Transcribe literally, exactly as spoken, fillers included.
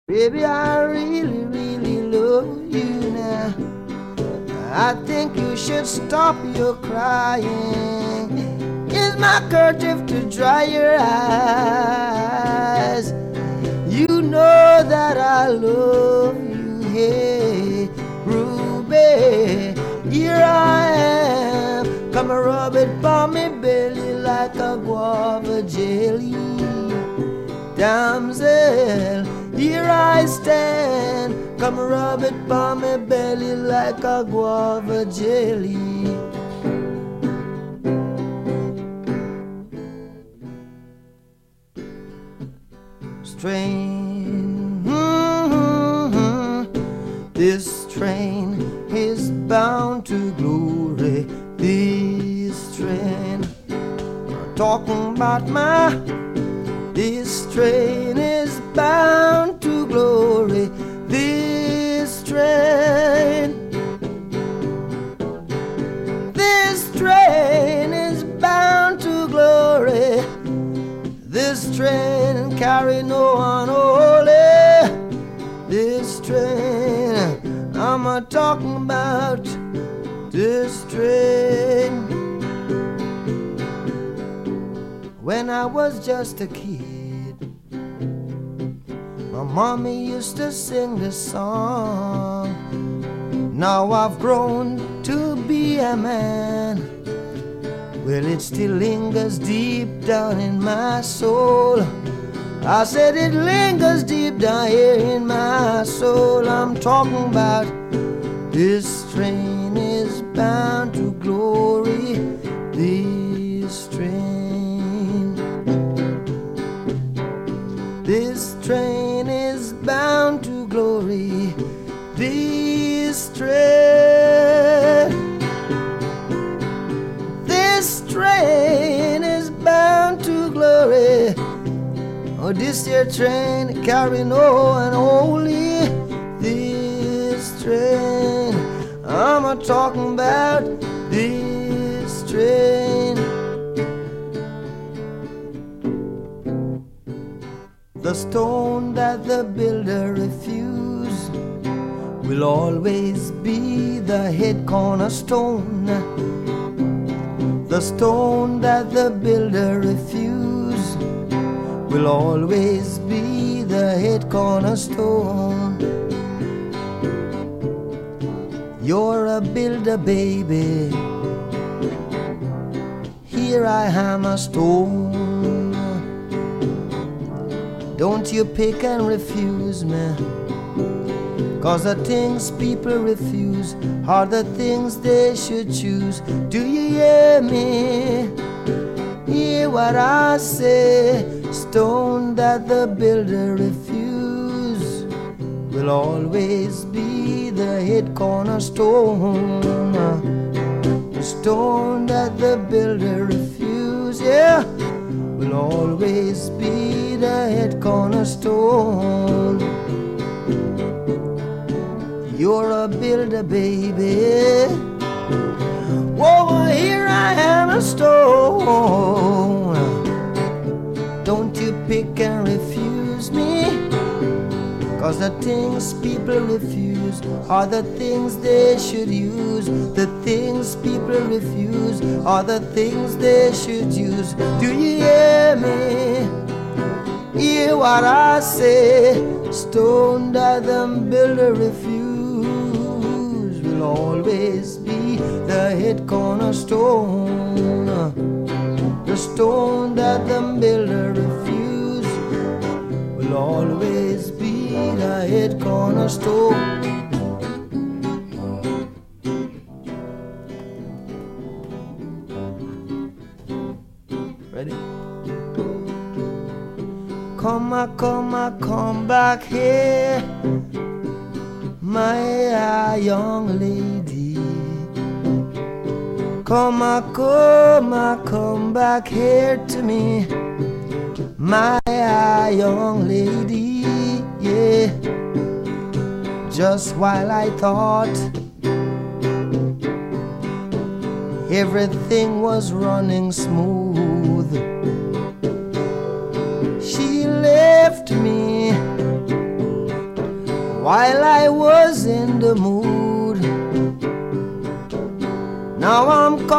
Baby, I really, really love you now. I think you should stop your crying. Here's my kerchief to dry your eyes. You know that I love you, hey, Ruby. Here I am, come and rub it for me belly like a guava jelly. Damsel, here I stand, come rub it by my belly like a guava jelly. Strain, mm-hmm. This train is bound to glory. This train, talking about my This train is bound to glory. This train, this train is bound to glory. This train carry no one holy. This train, I'm a talking about this train. When I was just a kid, my mommy used to sing this song. Now I've grown to be a man. Well, it still lingers deep down in my soul. I said it lingers deep down here in my soul. I'm talking about this train is bound to glory. This train, this train is bound to glory. This train, this train is bound to glory. Oh, this here train carry no one holy. This train, I'm a talking about this train. The stone that the builder refused will always be the head cornerstone. The stone that the builder refused will always be the head cornerstone. You're a builder, baby. Here I am a stone. Don't you pick and refuse me, 'cause the things people refuse are the things they should choose. Do you hear me? Hear what I say. Stone that the builder refused will always be the head cornerstone. The stone that the builder refused, yeah, will always be the head cornerstone. You're a builder, baby. Whoa, here I am a stone. Don't you pick and refuse me, 'cause the things people refuse are the things they should use. The things people refuse are the things they should use. Do you hear me? Hear what I say. Stone that the builder refuse will always be the head cornerstone. The stone that the builder refuse will always be the head cornerstone. Ready? Come, I come, I come back here, my uh, young lady. Come, I come, I come back here to me, my uh, young lady, yeah. Just while I thought everything was running smooth, she left me while I was in the mood. Now I'm